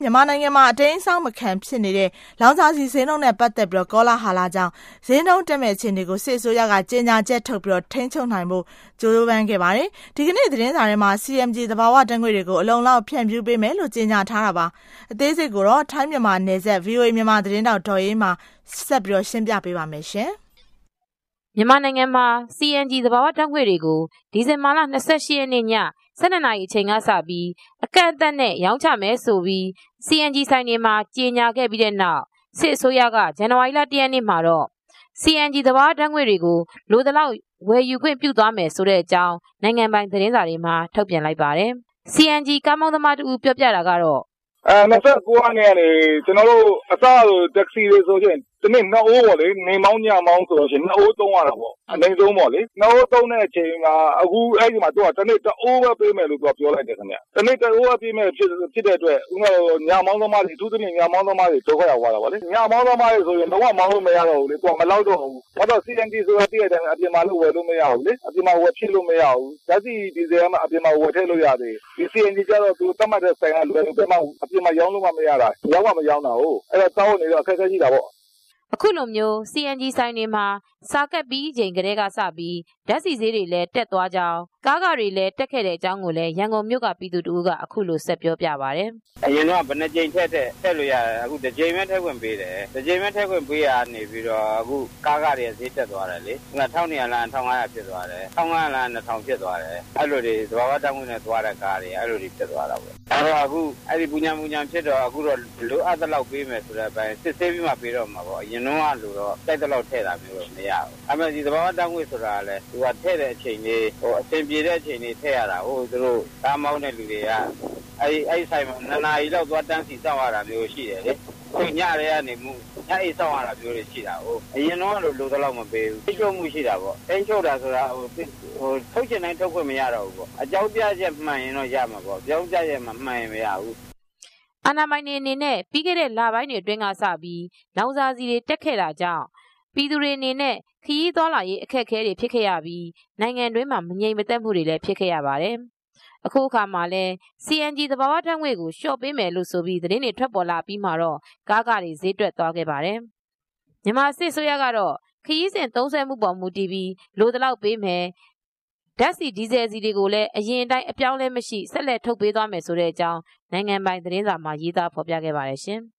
မြန်မာနိုင်ငံမှာအတင်းအဆောက်မခံဖြစ်နေတဲ့လောင်စာဆီဈေးနှုန်းနဲ့ပတ်သက်ပြီးကောလာဟာလာကြောင့်ဈေးနှုန်းတက်မဲ့အခြေအနေကိုစစ်အစိုးရကကြေညာချက်ထုတ်ပြီးထိန်းချုပ်နိုင်ဖို့ကြိုးပမ်းခဲ့ပါတယ်။ဒီကနေ့သတင်းစာထဲမှာ CNG သဘာဝဓာတ်ငွေ့တွေကိုအလုံလောက်ဖြန့်ဖြူးပေးမယ်လို့ကြေညာထားတာပါ။အသေးစိတ်ကိုတော့ထိုင်းမြန်မာနယ်စပ် VOA မြန်မာသတင်းတောက်ဒေါ်အေးမှာဆက်ပြီးရှင်းပြပေးပါမယ်ရှင်။မြန်မာနိုင်ငံမှာ CNG သဘာဝဓာတ်ငွေ့တွေကိုဒီဇင်ဘာလ28ရက်နေ့ည12နာရီအချိန်ကစပြီးအကန့်အသတ်နဲ့ရောင်းချမယ်ဆိုပြီး CNG ဆိုင်တွေမှာကြေညာခဲ့ပြီးတဲ့နောက်စစ်အစိုးရကဇန်နဝါရီလ1ရက်နေ့မှာတော့ CNG သဘာဝဓာတ်ငွေ့တွေကိုလိုသလောက်ဝယ်ယူခွင့်ပြုသွားမယ်ဆိုတဲ့အကြောင်းနိုင်ငံပိုင်သတင်းစာတွေမှာထုတ်ပြန်လိုက်ပါတယ်။ CNG ကားမောင်းသမားတူပြောပြတာကတော့ 29ရက်နေ့ကနေကျွန်တော်တို့အစတက်ဆီတွေဆိုရင်ဒီနေ့2အိုးပေါ့လေနေမောင်းညမောင်းဆိုလို့ရှိရင်2အိုးသုံးရတာပေါ့အနိုင်ဆုံးပေါ့လေ2အိုးသုံးတဲ့အချိန်ကအခုအဲ့ဒီမှာသူကတစ်နေ့1အိုးပဲပေးမယ်လို့သူကပြောလိုက်တယ်ခင်ဗျတစ်နေ့1အိုးပဲပေးမယ်ဖြစ်တဲ့အတွက်ဥပမာညမောင်းသမားတွေအထူးသဖြင့်ညမောင်းသမားတွေဒုက္ခရောက်သွားတာပေါ့လေညမောင်းသမားတွေဆိုရင်တော့မောင်းလို့မရတော့ဘူးလေသူကမလောက်တော့ဘူးဘာလို့ CNG ဆိုတာတည့်တဲ့အပြင်မှာလို့ဝယ်လို့မရဘူးလေအပြင်မှာဝယ်ဖြစ်လို့မရဘူးဓာတ်ဆီဒီဇယ်မှာအပြင်မှာဝယ်ထည့်လို့ရတယ်ဒီ CNG ကျတော့သူသတ်မှတ်တဲ့ဆိုင်ကလွယ်လို့ပြမအပြင်မှာရောင်းလို့မရတာရောက်မှမရောင်းတာဟုတ်အဲ့တော့တောင်းနေတော့အခက်အခဲရှိတာပေါ့အခုလိုမျိုး CNG ဆိုင်တွေမှာစာကပ်ပြီးချိန်ကတည်းကစပြီးဓာတ်ဆီဈေးတွေလည်းတက်သွားကြောင်းကားကတွေလည်းတက်ခဲ့တဲ့အကြောင်းကိုလည်းရန်ကုန်မြို့ကပြည်သူတို့ကအခုလိုဆက်ပြောပြပါတယ်အရင်တော့ဘယ်နှကြိမ်ထက်လို့ရတယ်အခုတစ်ကြိမ်ပဲထည့်ခွင့်ပေးတယ်တစ်ကြိမ်ပဲထည့်ခွင့်ပေးရနေပြီးတော့အခုကားကတွေဈေးတက်သွားတယ်လေ1200လမ်း1500ဖြစ်သွားတယ်1500လမ်း2000ဖြစ်သွားတယ်အဲ့လိုတွေသဘာဝဓာတ်ငွေ့နဲ့သွားတဲ့ကားတွေအဲ့လိုတွေဖြစ်သွားတာပေါ့အဲ့တော့အခုအဲ့ဒီပူညာဖြစ်တော့အခုတော့လိုအပ်တဲ့လောက်ပေးမယ်ဆိုတဲ့အပိုင်းစစ်ဆေးပြီးမှပေးတော့မှာပေါ့အရင်တော့လို့တော့တိုက်တဲ့လောက်ထည့်တာမျိုးတော့မရဘူးအမှန်ဒီသဘာဝဓာတ်ငွေ့ဆိုတာလည်းသူကထည့်တဲ့အချိန်လေးအဆင်ပြေတဲ့အချိန်လေးထည့်ရတာသူတို့ကားမောင်းတဲ့လူတွေကအဲ့ဆိုင်မှာ2နာရီလောက်သွားတန်းစီစောင့်ရတာမျိုးရှိတယ်လေသူညရဲကနေမှုညအိတ်စောင့်ရတာမျိုးတွေရှိတာအရင်တော့လိုတော့မပေးဘူးထိချုပ်မှုရှိတာပေါ့ထိချုပ်တာဆိုတာထုတ်ချင်တိုင်းထုတ်ခွင့်မရတော့ဘူးပေါ့အကြောင်းပြချက်မှန်ရင်တော့ရမှာပေါ့အကြောင်းပြချက်မှမှန်ရင်မရဘူးအာဏာပိုင်တွေအနေနဲ့ပြီးခဲ့တဲ့လပိုင်းတွေအတွင်းကစပြီးလောင်စာဆီတွေတက်ခဲ့တာကြောင့်ပြည်သူတွေအနေနဲ့ခရီးသွားလာရေးအခက်အခဲတွေဖြစ်ခဲ့ရပြီးနိုင်ငံတွင်းမှာမငြိမ်မသက်မှုတွေလည်းဖြစ်ခဲ့ရပါတယ်။အခုအခါမှာလည်း CNG သဘာဝဓာတ်ငွေ့ကိုလျှော့ပေးမယ်လို့ဆိုပြီးသတင်းတွေထွက်ပေါ်လာပြီးမှတော့ကားတွေဈေးတွက်သွားခဲ့ပါတယ်။မြန်မာစစ်အစိုးရကတော့ခရီးစဉ်သုံးစွဲမှုပေါ်မူတည်ပြီးလိုသလောက်ပေးမယ်ဓာတ်ဆီဒီဇယ်ဆီတွေကိုလည်းအရင်တိုင်းအပြောင်းလဲမရှိဆက်လက်ထုတ်ပေးသွားမယ်ဆိုတဲ့အကြောင်းနိုင်ငံပိုင်သတင်းစာမှာရေးသားဖော်ပြခဲ့ပါတယ်ရှင်။